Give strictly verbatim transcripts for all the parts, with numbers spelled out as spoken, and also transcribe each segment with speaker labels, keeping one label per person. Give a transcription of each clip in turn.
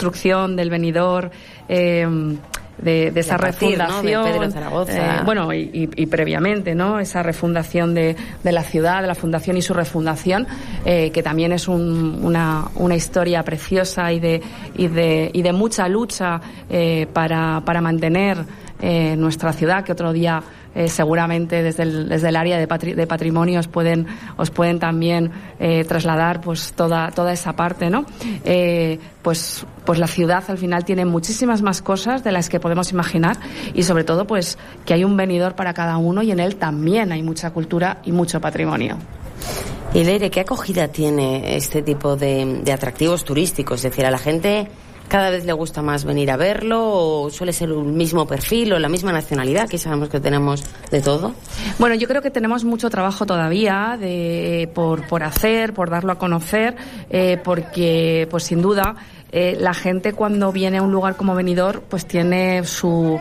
Speaker 1: construcción del Benidorm, eh, de, de esa
Speaker 2: partir,
Speaker 1: refundación,
Speaker 2: ¿no? de Pedro Zaragoza.
Speaker 1: Eh, bueno, y, y, y previamente, ¿no? Esa refundación de, de la ciudad, de la fundación y su refundación, eh, que también es un, una, una historia preciosa y de, y de, y de mucha lucha eh, para, para mantener eh, nuestra ciudad, que otro día Eh, seguramente desde el, desde el área de, patri, de patrimonio os pueden, os pueden también eh, trasladar pues toda, toda esa parte, ¿no? Eh, pues, pues la ciudad al final tiene muchísimas más cosas de las que podemos imaginar y sobre todo pues que hay un Benidorm para cada uno y en él también hay mucha cultura y mucho patrimonio.
Speaker 2: Y Leire, ¿qué acogida tiene este tipo de, de atractivos turísticos? Es decir, a la gente ¿cada vez le gusta más venir a verlo o suele ser el mismo perfil o la misma nacionalidad, que sabemos que tenemos de todo?
Speaker 1: Bueno, yo creo que tenemos mucho trabajo todavía de, por, por hacer, por darlo a conocer, eh, porque pues sin duda eh, la gente cuando viene a un lugar como Benidorm pues tiene su...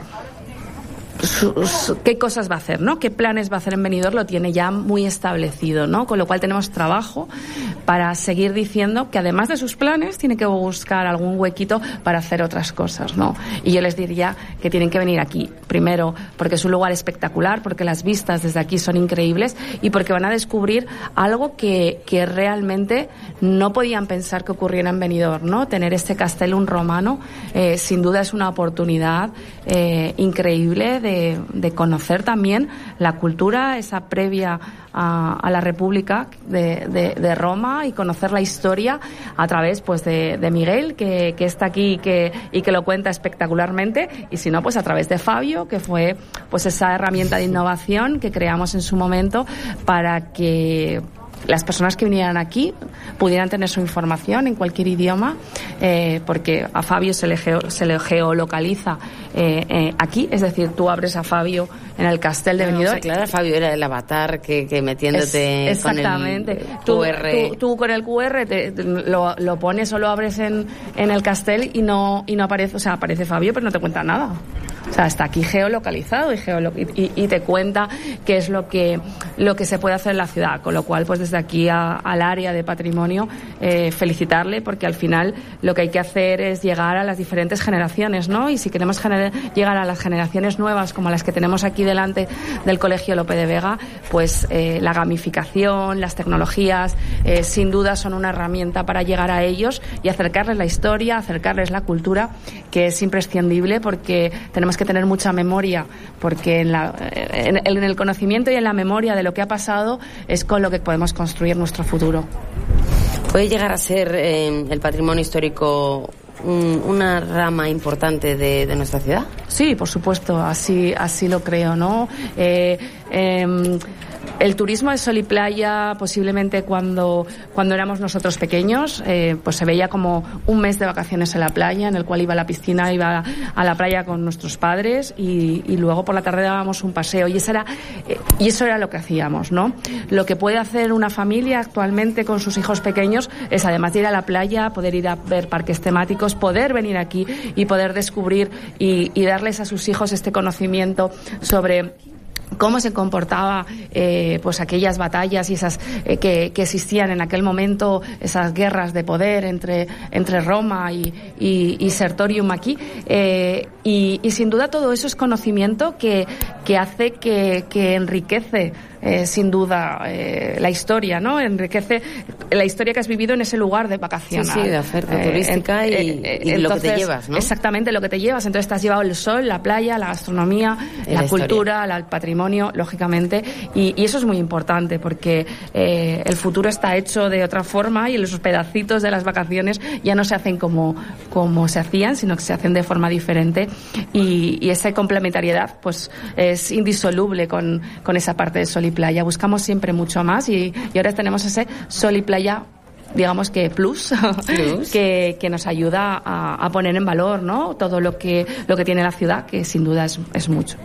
Speaker 1: Su, su, qué cosas va a hacer, ¿no? Qué planes va a hacer en Benidorm lo tiene ya muy establecido, ¿no? Con lo cual tenemos trabajo para seguir diciendo que además de sus planes tiene que buscar algún huequito para hacer otras cosas, ¿no? Y yo les diría que tienen que venir aquí, primero porque es un lugar espectacular, porque las vistas desde aquí son increíbles y porque van a descubrir algo que, que realmente no podían pensar que ocurriera en Benidorm, ¿no? Tener este castellum romano eh, sin duda es una oportunidad eh, increíble de De, de conocer también la cultura, esa previa a, a la República de, de, de Roma y conocer la historia a través pues de, de Miguel, que, que está aquí y que, y que lo cuenta espectacularmente, y si no, pues a través de Fabio, que fue pues esa herramienta de innovación que creamos en su momento para que las personas que vinieran aquí pudieran tener su información en cualquier idioma, eh, porque a Fabio se le, geo, se le geolocaliza eh, eh, aquí, es decir, tú abres a Fabio en el Castel de Benidorm.
Speaker 2: No, o sea, claro, Fabio era el avatar que, que metiéndote
Speaker 1: es, exactamente.
Speaker 2: con el
Speaker 1: tú,
Speaker 2: Q R.
Speaker 1: Tú, tú con el Q R te, te, lo, lo pones o lo abres en, en el Castel y no, y no aparece, o sea, aparece Fabio, pero no te cuenta nada. O sea, está aquí geolocalizado y, geolo- y, y te cuenta qué es lo que, lo que se puede hacer en la ciudad, con lo cual, pues desde aquí a, al área de patrimonio, eh, felicitarle, porque al final lo que hay que hacer es llegar a las diferentes generaciones, ¿no? Y si queremos gener- llegar a las generaciones nuevas, como las que tenemos aquí delante del Colegio Lope de Vega, pues eh, la gamificación, las tecnologías, eh, sin duda son una herramienta para llegar a ellos y acercarles la historia, acercarles la cultura, que es imprescindible porque tenemos que tener mucha memoria, porque en, la, en, en el conocimiento y en la memoria de lo que ha pasado es con lo que podemos construir nuestro futuro.
Speaker 2: ¿Puede llegar a ser eh, el patrimonio histórico un, una rama importante de, de nuestra ciudad?
Speaker 1: Sí, por supuesto, así, así lo creo, ¿no? Eh, eh, El turismo de sol y playa, posiblemente cuando, cuando éramos nosotros pequeños, eh, pues se veía como un mes de vacaciones en la playa, en el cual iba a la piscina, iba a la playa con nuestros padres y, y luego por la tarde dábamos un paseo. Y, esa era, eh, y eso era lo que hacíamos, ¿no? Lo que puede hacer una familia actualmente con sus hijos pequeños es, además de ir a la playa, poder ir a ver parques temáticos, poder venir aquí y poder descubrir y, y darles a sus hijos este conocimiento sobre cómo se comportaba eh, pues aquellas batallas y esas eh, que, que existían en aquel momento, esas guerras de poder entre entre Roma y, y, y Sertorium aquí, eh, y, y sin duda todo eso es conocimiento que, que hace que, que enriquece eh, sin duda eh, la historia, ¿no? Enriquece la historia que has vivido en ese lugar de vacaciones.
Speaker 2: Sí, sí, de oferta eh, turística eh, y, eh, y entonces, lo que te llevas, ¿no? Exactamente, lo que te llevas. Entonces te has llevado el sol, la playa, la gastronomía, la, la cultura, la, el patrimonio, lógicamente, y, y eso es muy importante porque eh, el futuro está hecho de otra forma y los pedacitos de las vacaciones ya no se hacen como, como se hacían, sino que se hacen de forma diferente y, y esa complementariedad pues es indisoluble con, con esa parte de sol y playa. Buscamos siempre mucho más y, y ahora tenemos ese sol y playa, digamos que plus, plus. que, que nos ayuda a, a poner en valor, ¿no? Todo lo que, lo que tiene la ciudad, que sin duda es, es mucho.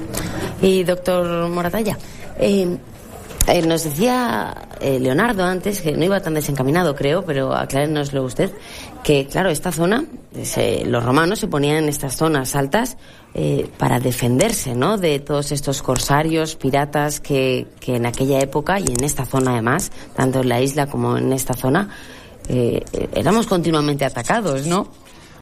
Speaker 2: Y doctor Moratalla, eh, eh, nos decía eh, Leonardo antes, que no iba tan desencaminado creo, pero aclárenoslo usted, que claro, esta zona, se, los romanos se ponían en estas zonas altas eh, para defenderse, ¿no?, de todos estos corsarios, piratas que, que en aquella época y en esta zona además, tanto en la isla como en esta zona, eh, éramos continuamente atacados, ¿no?